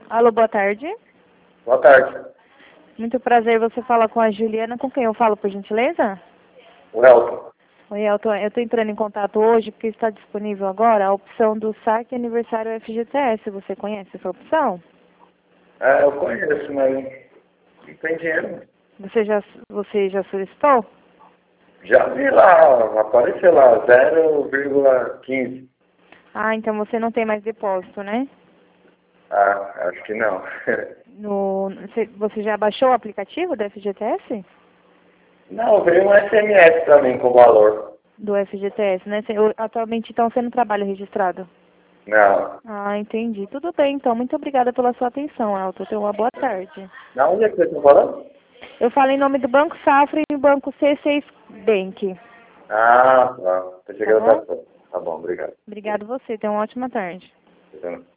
Alô, boa tarde. Boa tarde. Muito prazer, você fala com a Juliana. Com quem eu falo, por gentileza? O Elton. Oi, Elton. Eu estou entrando em contato hoje porque está disponível agora a opção do saque aniversário FGTS. Você conhece essa opção? É, eu conheço, mas não tem dinheiro. Você já solicitou? Já vi lá, apareceu lá, 0,15. Ah, então você não tem mais depósito, né? Ah, acho que não. Você já baixou o aplicativo do FGTS? Não, veio um SMS pra mim com valor. Do FGTS, né? Atualmente, então, você não trabalha registrado? Não. Ah, entendi. Tudo bem, então. Muito obrigada pela sua atenção, Elton. Tenha uma boa tarde. Da onde é que vocês estão falando? Eu falo em nome do Banco Safra e do Banco C6 Bank. Ah, tá. Pensei que Tá era outra bom? coisa. Tá bom, obrigado. Obrigado você. Tenha uma ótima tarde. Obrigado.